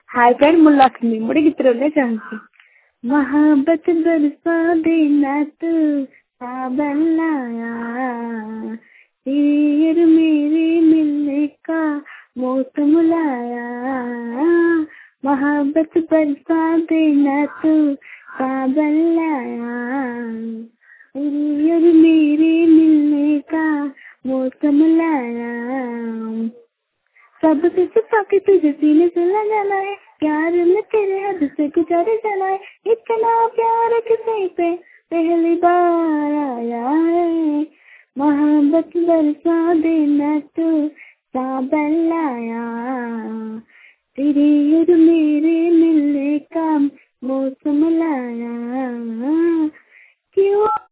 Hi friend ମୁଁ ଲକ୍ଷ୍ମୀ ଗୋଟେ ଗୀତ ଗାଇବାକୁ ଚାହୁଁଛି। मोहब्बत बरसा देना तू सावन लाया, तेरी और मेरे मिलने का मौसम लाया। मोहब्बत बरसा देना तू सावन लाया, तेरी और मेरे मिलने का मौसम लाया। सब कुछ पाके तुझे सीने से लगाना है, प्यार में तेरे हद से गुजारे जाना है। इतना प्यार किसी पे पहली बार आया है। मोहब्बत बरसा देना तू सावन लाया, तेरी और मेरे मिलने का मौसम लाया। क्यों